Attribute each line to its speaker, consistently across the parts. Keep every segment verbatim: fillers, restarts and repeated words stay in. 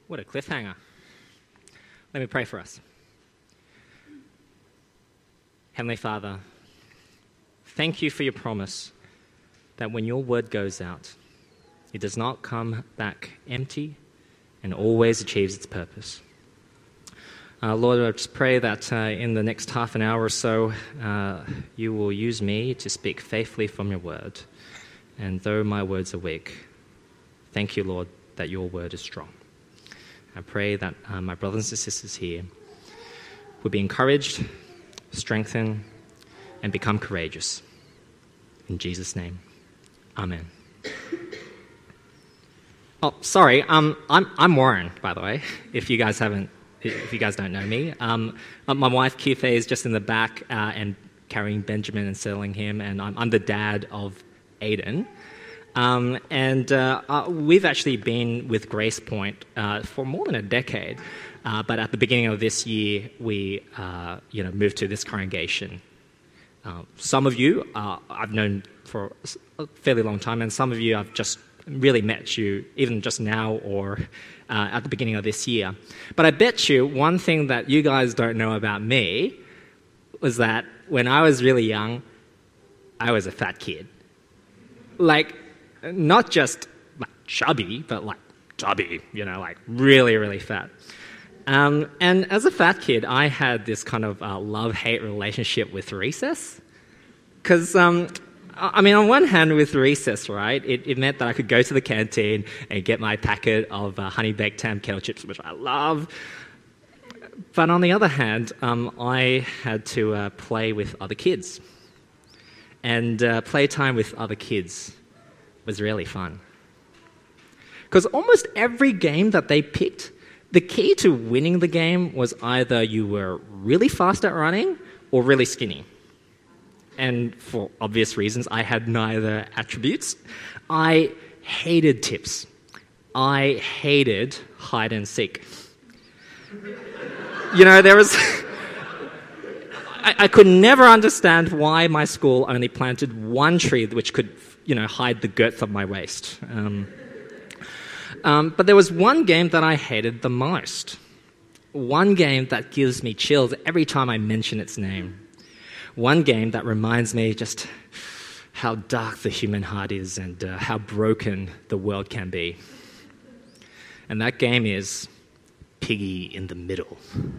Speaker 1: What a cliffhanger. Let me pray for us. Heavenly Father, thank you for your promise that when your word goes out, it does not come back empty and always achieves its purpose. Uh, Lord, I just pray that uh, in the next half an hour or so, uh, you will use me to speak faithfully from your word. And though my words are weak, thank you, Lord, that your word is strong. I pray that uh, my brothers and sisters here will be encouraged, strengthened, and become courageous. In Jesus' name, amen. Oh, sorry, um, I'm I'm Warren, by the way, if you guys haven't, if you guys don't know me. Um, my wife, Keith, is just in the back uh, and carrying Benjamin and settling him, and I'm, I'm the dad of Aiden. Um, and uh, uh, we've actually been with Grace Point uh, for more than a decade. Uh, but at the beginning of this year, we uh, you know, moved to this congregation. Uh, some of you uh, I've known for a fairly long time, and some of you I've just really met you even just now or uh, at the beginning of this year. But I bet you one thing that you guys don't know about me was that when I was really young, I was a fat kid. Like, not just like chubby, but like chubby, you know, like really, really fat. Um, and as a fat kid, I had this kind of uh, love-hate relationship with recess. Because, um, I mean, on one hand, with recess, right, it, it meant that I could go to the canteen and get my packet of uh, honey-baked ham kettle chips, which I love. But on the other hand, um, I had to uh, play with other kids. And uh, playtime with other kids was really fun. Because almost every game that they picked, the key to winning the game was either you were really fast at running or really skinny. And for obvious reasons, I had neither attributes. I hated tips. I hated hide and seek. You know, there was... I, I could never understand why my school only planted one tree which could, you know, hide the girth of my waist. Um, um, but there was one game that I hated the most. One game that gives me chills every time I mention its name. One game that reminds me just how dark the human heart is and uh, how broken the world can be. And that game is Piggy in the Middle.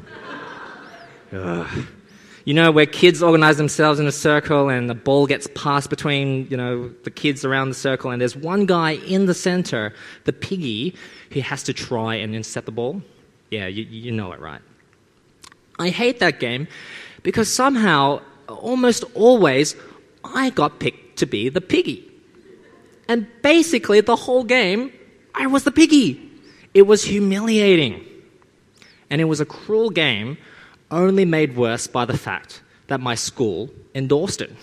Speaker 1: Ugh. You know, where kids organize themselves in a circle and the ball gets passed between, you know, the kids around the circle, and there's one guy in the center, the piggy, who has to try and intercept the ball. Yeah, you, you know it, right? I hate that game because somehow, almost always, I got picked to be the piggy. And basically, the whole game, I was the piggy. It was humiliating. And it was a cruel game, only made worse by the fact that my school endorsed it.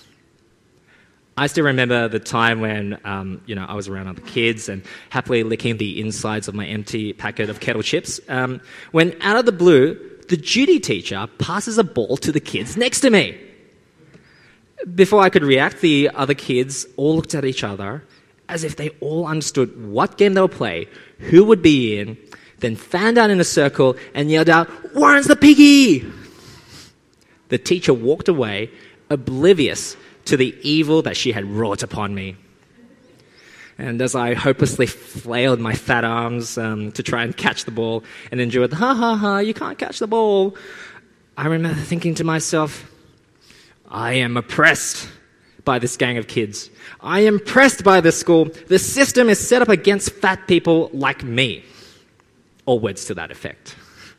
Speaker 1: I still remember the time when um, you know, I was around other kids and happily licking the insides of my empty packet of kettle chips, um, when out of the blue, the duty teacher passes a ball to the kids next to me. Before I could react, the other kids all looked at each other as if they all understood what game they would play, who would be in, then fanned out in a circle and yelled out, "Warren's the piggy!" The teacher walked away, oblivious to the evil that she had wrought upon me. And as I hopelessly flailed my fat arms um, to try and catch the ball and endured, "Ha ha ha, you can't catch the ball," I remember thinking to myself, I am oppressed by this gang of kids. I am oppressed by this school. The system is set up against fat people like me. Or words to that effect.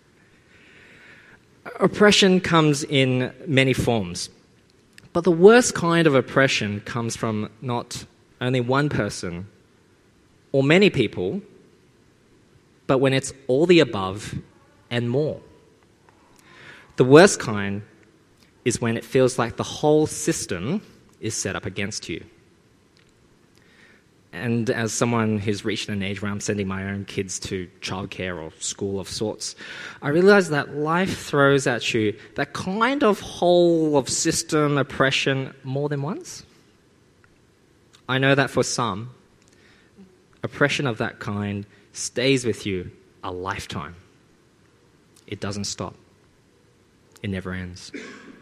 Speaker 1: Oppression comes in many forms. But the worst kind of oppression comes from not only one person or many people, but when it's all the above and more. The worst kind is when it feels like the whole system is set up against you. And as someone who's reached an age where I'm sending my own kids to childcare or school of sorts, I realize that life throws at you that kind of whole of system oppression more than once. I know that for some, oppression of that kind stays with you a lifetime. It doesn't stop. It never ends.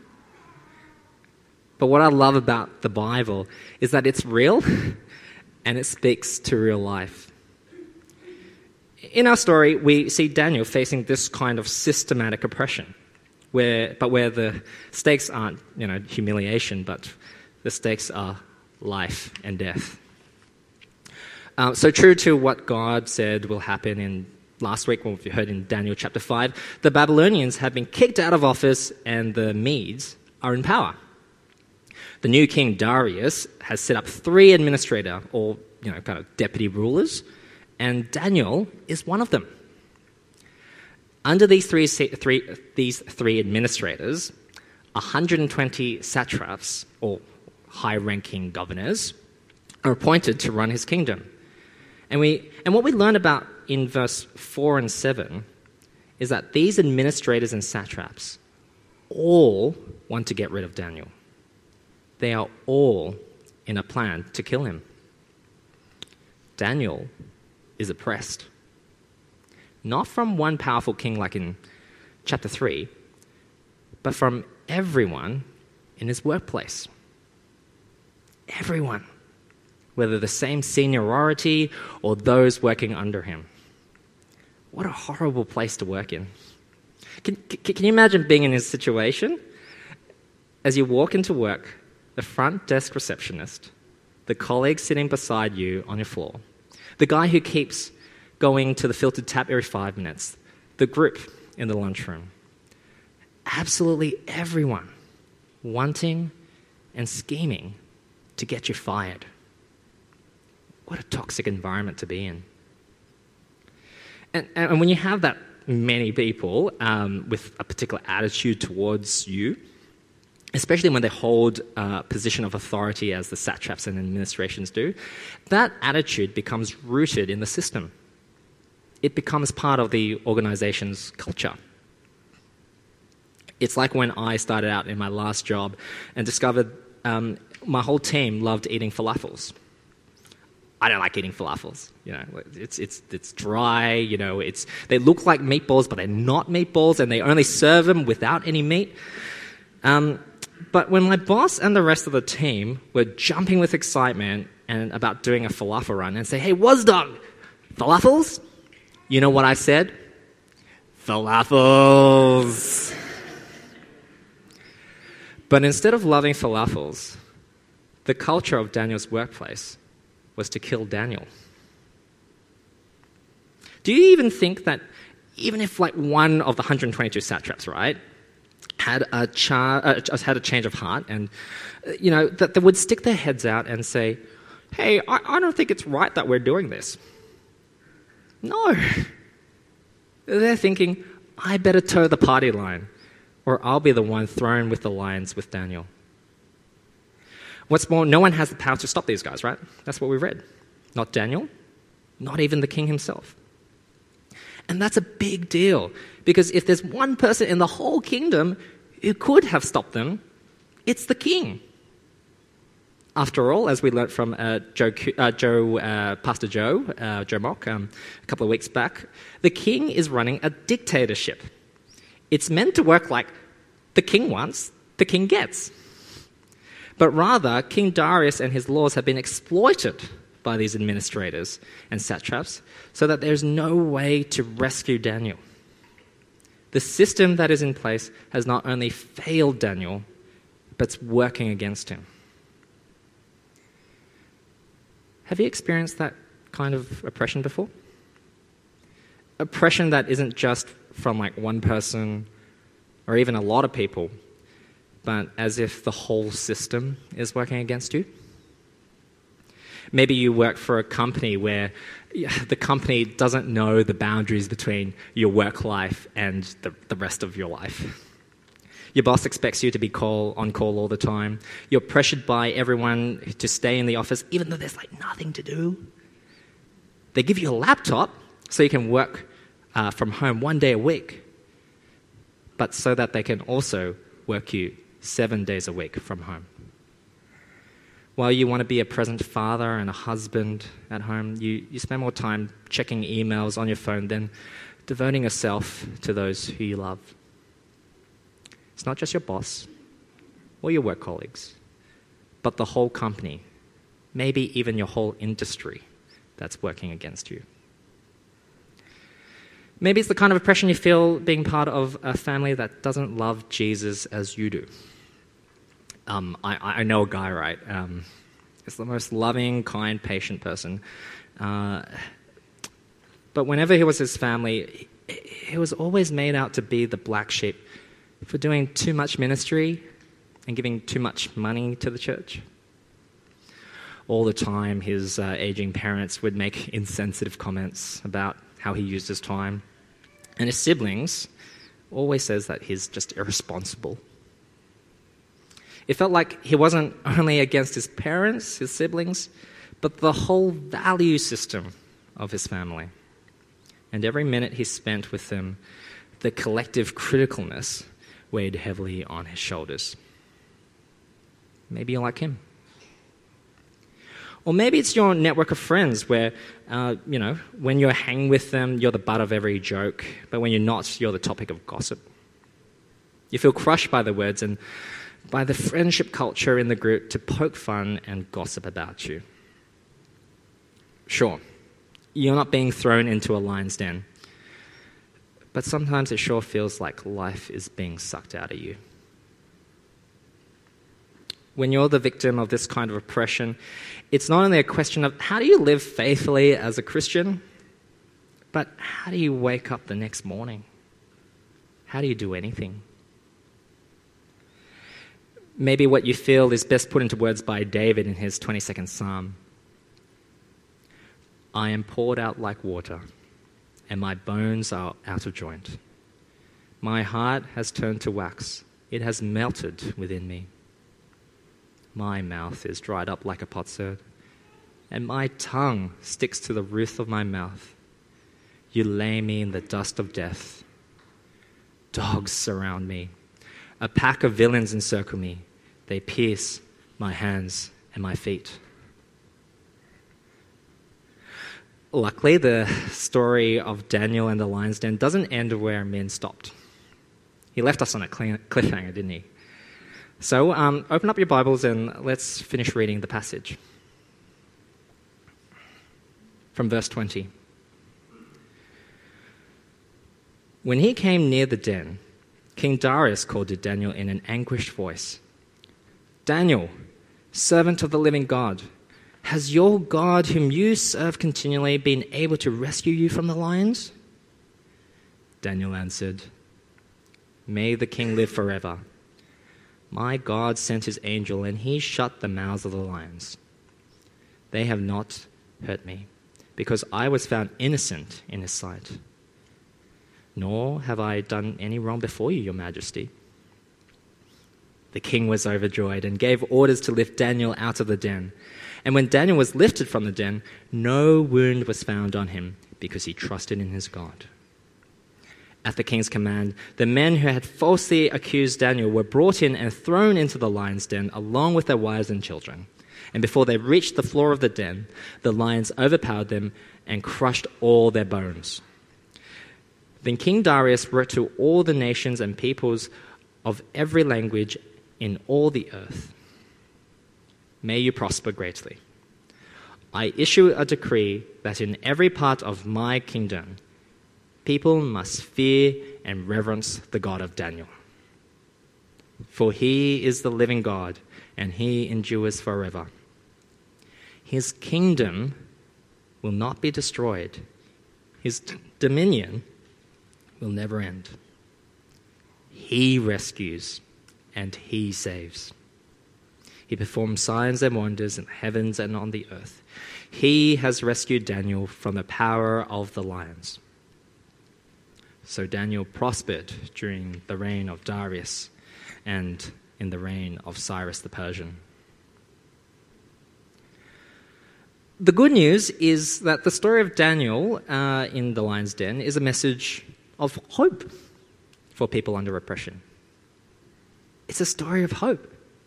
Speaker 1: But what I love about the Bible is that it's real and it speaks to real life. In our story, we see Daniel facing this kind of systematic oppression, where, but where the stakes aren't, you know, humiliation, but the stakes are life and death. Uh, so true to what God said will happen in last week, what we heard in Daniel chapter five, the Babylonians have been kicked out of office and the Medes are in power. The new king Darius has set up three administrator, or you know, kind of deputy rulers, and Daniel is one of them. Under these three, three, these three administrators, one hundred twenty satraps, or high-ranking governors, are appointed to run his kingdom. And we and what we learn about in verse four and seven is that these administrators and satraps all want to get rid of Daniel. They are all in a plan to kill him. Daniel is oppressed. Not from one powerful king like in chapter three, but from everyone in his workplace. Everyone, whether the same seniority or those working under him. What a horrible place to work in. Can, can, can you imagine being in his situation? As you walk into work, the front desk receptionist, the colleague sitting beside you on your floor, the guy who keeps going to the filtered tap every five minutes, the group in the lunchroom, absolutely everyone wanting and scheming to get you fired. What a toxic environment to be in. And, and when you have that many people um, with a particular attitude towards you, especially when they hold a position of authority as the satraps and administrations do, that attitude becomes rooted in the system. It becomes part of the organization's culture. It's like when I started out in my last job and discovered um, my whole team loved eating falafels. I don't like eating falafels. You know, it's it's it's dry. You know, it's they look like meatballs, but they're not meatballs, and they only serve them without any meat. Um, but when my boss and the rest of the team were jumping with excitement and about doing a falafel run and say, "Hey, Wazdog, falafels?" You know what I said? Falafels. But instead of loving falafels, the culture of Daniel's workplace was to kill Daniel. Do you even think that even if like one of the one hundred twenty-two satraps, right, had a char- uh, had a change of heart, and uh, you know that they would stick their heads out and say, "Hey, I, I don't think it's right that we're doing this." No, they're thinking, "I better toe the party line, or I'll be the one thrown with the lions with Daniel." What's more, no one has the power to stop these guys, right? That's what we read. Not Daniel, not even the king himself. And that's a big deal, because if there's one person in the whole kingdom who could have stopped them, it's the king. After all, as we learnt from uh, Joe, uh, Joe uh, Pastor Joe, uh, Joe Mock, um, a couple of weeks back, the king is running a dictatorship. It's meant to work like the king wants, the king gets. But rather, King Darius and his laws have been exploited by these administrators and satraps so that there's no way to rescue Daniel. The system that is in place has not only failed Daniel, but it's working against him. Have you experienced that kind of oppression before? Oppression that isn't just from like one person or even a lot of people, but as if the whole system is working against you. Maybe you work for a company where the company doesn't know the boundaries between your work life and the, the rest of your life. Your boss expects you to be call, on call all the time. You're pressured by everyone to stay in the office, even though there's like nothing to do. They give you a laptop so you can work uh, from home one day a week, but so that they can also work you seven days a week from home. While you want to be a present father and a husband at home, you, you spend more time checking emails on your phone than devoting yourself to those who you love. It's not just your boss or your work colleagues, but the whole company, maybe even your whole industry that's working against you. Maybe it's the kind of oppression you feel being part of a family that doesn't love Jesus as you do. Um, I, I know a guy, right? Um, he's the most loving, kind, patient person. Uh, but whenever he was his family, he, he was always made out to be the black sheep for doing too much ministry and giving too much money to the church. All the time, his uh, aging parents would make insensitive comments about how he used his time. And his siblings always says that he's just irresponsible. It felt like he wasn't only against his parents, his siblings, but the whole value system of his family. And every minute he spent with them, the collective criticalness weighed heavily on his shoulders. Maybe you're like him. Or maybe it's your network of friends where, uh, you know, when you're hanging with them, you're the butt of every joke, but when you're not, you're the topic of gossip. You feel crushed by the words and by the friendship culture in the group to poke fun and gossip about you. Sure, you're not being thrown into a lion's den, but sometimes it sure feels like life is being sucked out of you. When you're the victim of this kind of oppression, it's not only a question of how do you live faithfully as a Christian, but how do you wake up the next morning? How do you do anything? Maybe what you feel is best put into words by David in his twenty-second Psalm. I am poured out like water, and my bones are out of joint. My heart has turned to wax. It has melted within me. My mouth is dried up like a potsherd, and my tongue sticks to the roof of my mouth. You lay me in the dust of death. Dogs surround me. A pack of villains encircle me. They pierce my hands and my feet. Luckily, the story of Daniel and the lion's den doesn't end where Min stopped. He left us on a cliffhanger, didn't he? So um, open up your Bibles and let's finish reading the passage. From verse twenty. When he came near the den, King Darius called to Daniel in an anguished voice, Daniel, servant of the living God, has your God whom you serve continually been able to rescue you from the lions? Daniel answered, May the king live forever. My God sent his angel, and he shut the mouths of the lions. They have not hurt me, because I was found innocent in his sight. Nor have I done any wrong before you, your majesty. The king was overjoyed and gave orders to lift Daniel out of the den. And when Daniel was lifted from the den, no wound was found on him, because he trusted in his God. At the king's command, the men who had falsely accused Daniel were brought in and thrown into the lion's den along with their wives and children. And before they reached the floor of the den, the lions overpowered them and crushed all their bones. Then King Darius wrote to all the nations and peoples of every language in all the earth, May you prosper greatly. I issue a decree that in every part of my kingdom, people must fear and reverence the God of Daniel. For he is the living God, and he endures forever. His kingdom will not be destroyed. His d- dominion will never end. He rescues and he saves. He performs signs and wonders in the heavens and on the earth. He has rescued Daniel from the power of the lions. So Daniel prospered during the reign of Darius and in the reign of Cyrus the Persian. The good news is that the story of Daniel uh, in the lion's den is a message of hope for people under oppression. It's a story of hope.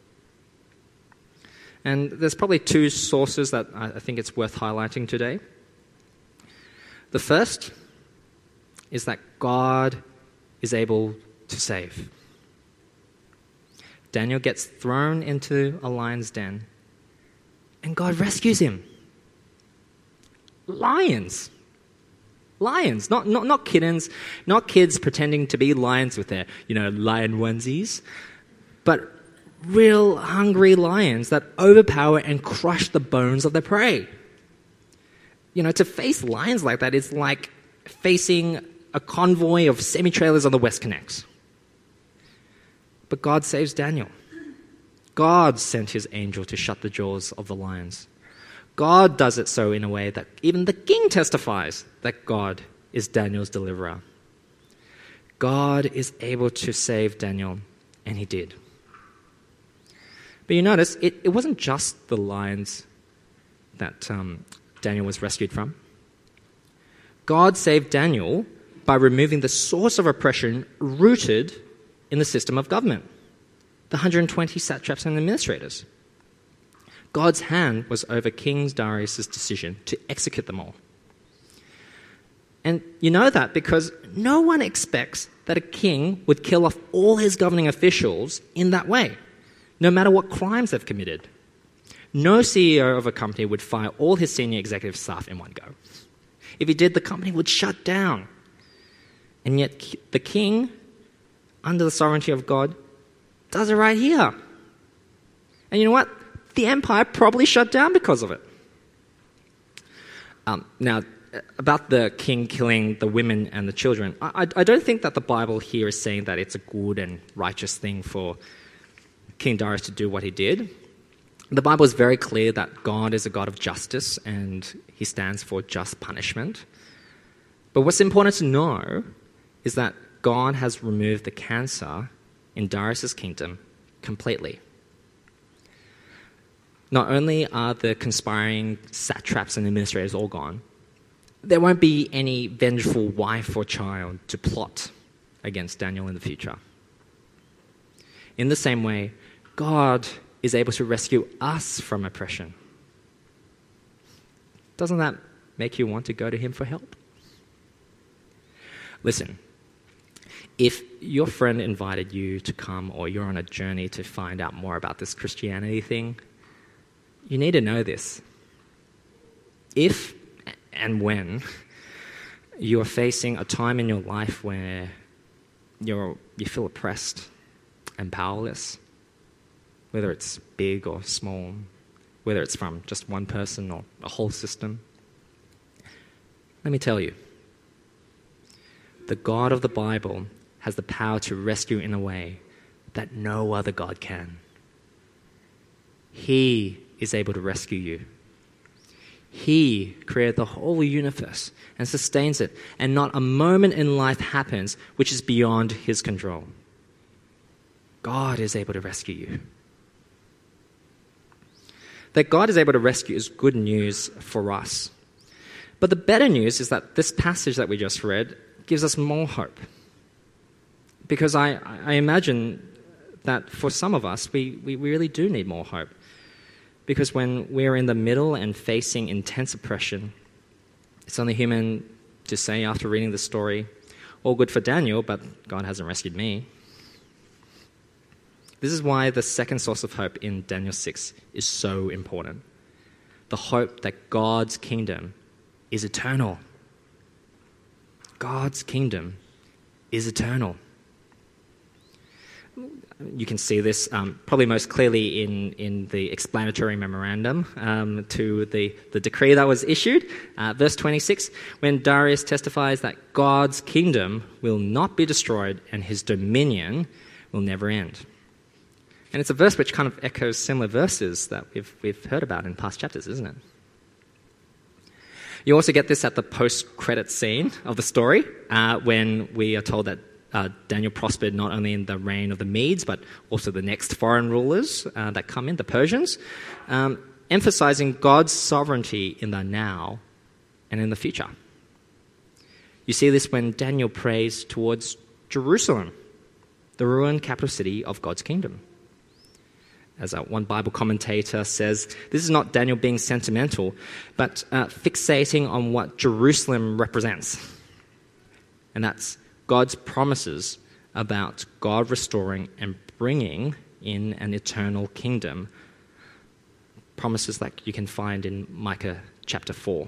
Speaker 1: And there's probably two sources that I think it's worth highlighting today. The first is that God is able to save. Daniel gets thrown into a lion's den, and God rescues him. Lions. Lions, not, not, not kittens, not kids pretending to be lions with their, you know, lion onesies, but real hungry lions that overpower and crush the bones of their prey. You know, to face lions like that is like facing a convoy of semi-trailers on the WestConnex. But God saves Daniel. God sent his angel to shut the jaws of the lions. God does it so in a way that even the king testifies that God is Daniel's deliverer. God is able to save Daniel, and he did. But you notice, it, it wasn't just the lions that um, Daniel was rescued from. God saved Daniel by removing the source of oppression rooted in the system of government, the one hundred twenty satraps and administrators. God's hand was over King Darius' decision to execute them all. And you know that because no one expects that a king would kill off all his governing officials in that way, no matter what crimes they've committed. No C E O of a company would fire all his senior executive staff in one go. If he did, the company would shut down. And yet the king, under the sovereignty of God, does it right here. And you know what? The empire probably shut down because of it. Um, now, about the king killing the women and the children, I, I don't think that the Bible here is saying that it's a good and righteous thing for King Darius to do what he did. The Bible is very clear that God is a God of justice and he stands for just punishment. But what's important to know is that God has removed the cancer in Darius' kingdom completely. Not only are the conspiring satraps and administrators all gone, there won't be any vengeful wife or child to plot against Daniel in the future. In the same way, God is able to rescue us from oppression. Doesn't that make you want to go to him for help? Listen, if your friend invited you to come or you're on a journey to find out more about this Christianity thing, you need to know this. If and when you are facing a time in your life where you're, you feel oppressed and powerless, whether it's big or small, whether it's from just one person or a whole system, let me tell you, the God of the Bible has the power to rescue in a way that no other God can. He is able to rescue you. He created the whole universe and sustains it, and not a moment in life happens which is beyond his control. God is able to rescue you. That God is able to rescue is good news for us. But the better news is that this passage that we just read gives us more hope. Because I, I imagine that for some of us, we, we really do need more hope. Because when we're in the middle and facing intense oppression, it's only human to say after reading the story, all good for Daniel, but God hasn't rescued me. This is why the second source of hope in Daniel six is so important. The hope that God's kingdom is eternal. God's kingdom is eternal. You can see this um, probably most clearly in, in the explanatory memorandum um, to the, the decree that was issued. Uh, verse twenty-six, when Darius testifies that God's kingdom will not be destroyed and his dominion will never end. And it's a verse which kind of echoes similar verses that we've, we've heard about in past chapters, isn't it? You also get this at the post-credit scene of the story uh, when we are told that Uh, Daniel prospered not only in the reign of the Medes, but also the next foreign rulers uh, that come in, the Persians, um, emphasizing God's sovereignty in the now and in the future. You see this when Daniel prays towards Jerusalem, the ruined capital city of God's kingdom. As uh, one Bible commentator says, this is not Daniel being sentimental, but uh, fixating on what Jerusalem represents. And that's God's promises about God restoring and bringing in an eternal kingdom. Promises like you can find in Micah chapter four.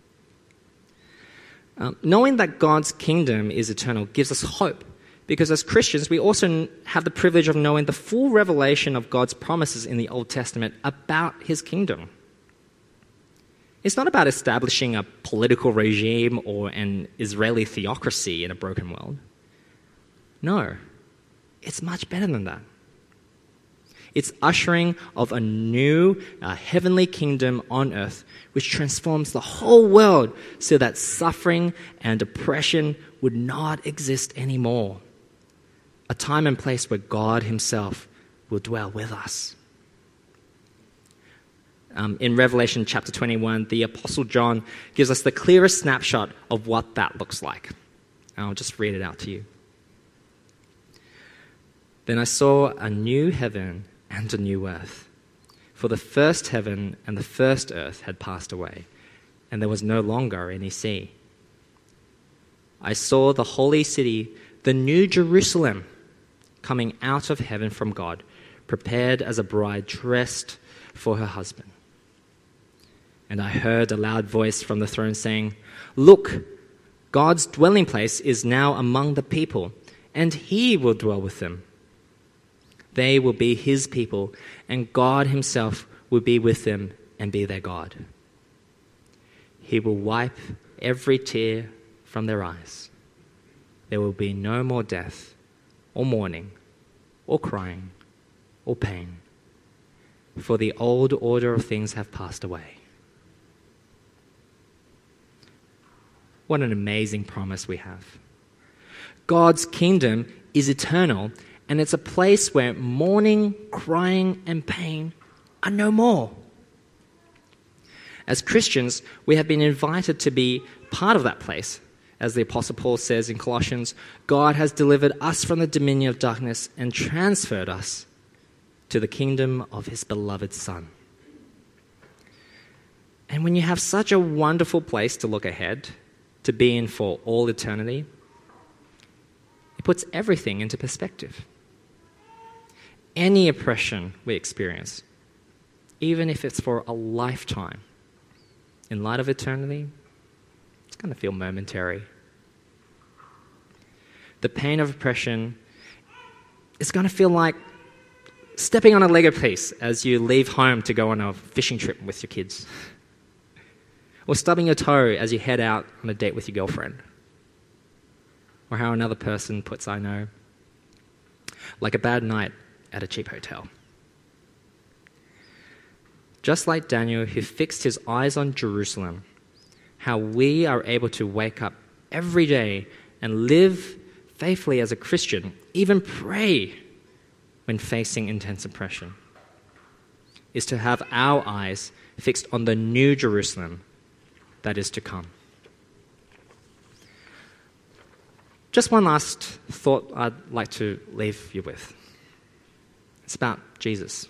Speaker 1: Um, knowing that God's kingdom is eternal gives us hope, because as Christians, we also have the privilege of knowing the full revelation of God's promises in the Old Testament about his kingdom. It's not about establishing a political regime or an Israeli theocracy in a broken world. No, it's much better than that. It's ushering of a new uh, heavenly kingdom on earth, which transforms the whole world so that suffering and oppression would not exist anymore. A time and place where God himself will dwell with us. Um, in Revelation chapter twenty-one, the Apostle John gives us the clearest snapshot of what that looks like. I'll just read it out to you. Then I saw a new heaven and a new earth, for the first heaven and the first earth had passed away, and there was no longer any sea. I saw the holy city, the new Jerusalem, coming out of heaven from God, prepared as a bride dressed for her husband. And I heard a loud voice from the throne saying, "Look, God's dwelling place is now among the people, and he will dwell with them. They will be his people, and God himself will be with them and be their God. He will wipe every tear from their eyes. There will be no more death, or mourning, or crying, or pain, for the old order of things have passed away." What an amazing promise we have. God's kingdom is eternal, and it's a place where mourning, crying, and pain are no more. As Christians, we have been invited to be part of that place. As the Apostle Paul says in Colossians, God has delivered us from the dominion of darkness and transferred us to the kingdom of his beloved Son. And when you have such a wonderful place to look ahead, to be in for all eternity, it puts everything into perspective. Any oppression we experience, even if it's for a lifetime, in light of eternity, it's going to feel momentary. The pain of oppression is going to feel like stepping on a Lego piece as you leave home to go on a fishing trip with your kids. Or stubbing your toe as you head out on a date with your girlfriend. Or how another person puts, I know, like a bad night at a cheap hotel. Just like Daniel, who fixed his eyes on Jerusalem, how we are able to wake up every day and live faithfully as a Christian, even pray when facing intense oppression, is to have our eyes fixed on the new Jerusalem that is to come. Just one last thought I'd like to leave you with. It's about Jesus.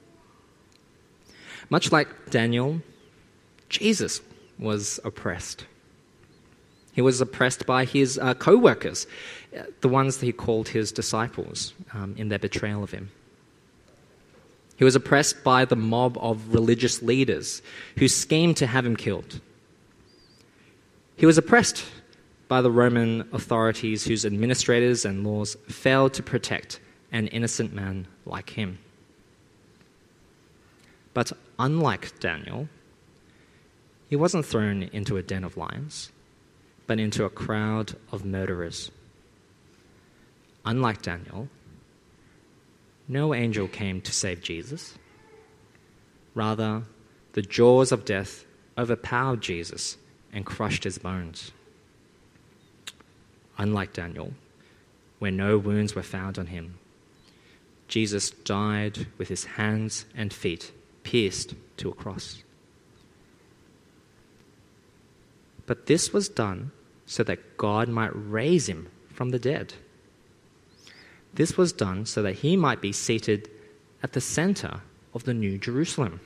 Speaker 1: Much like Daniel, Jesus was oppressed. He was oppressed by his uh, co-workers, the ones that he called his disciples, um, in their betrayal of him. He was oppressed by the mob of religious leaders who schemed to have him killed. He was oppressed by the Roman authorities whose administrators and laws failed to protect an innocent man like him. But unlike Daniel, he wasn't thrown into a den of lions, but into a crowd of murderers. Unlike Daniel, no angel came to save Jesus. Rather, the jaws of death overpowered Jesus and crushed his bones. Unlike Daniel, where no wounds were found on him, Jesus died with his hands and feet pierced to a cross. But this was done so that God might raise him from the dead. This was done so that he might be seated at the center of the New Jerusalem.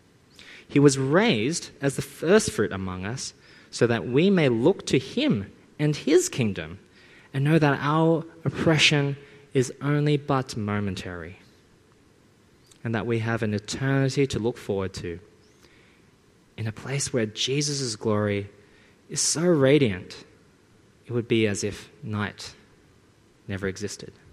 Speaker 1: He was raised as the first fruit among us so that we may look to him and his kingdom, and know that our oppression is only but momentary, and that we have an eternity to look forward to, in a place where Jesus' glory is so radiant, it would be as if night never existed.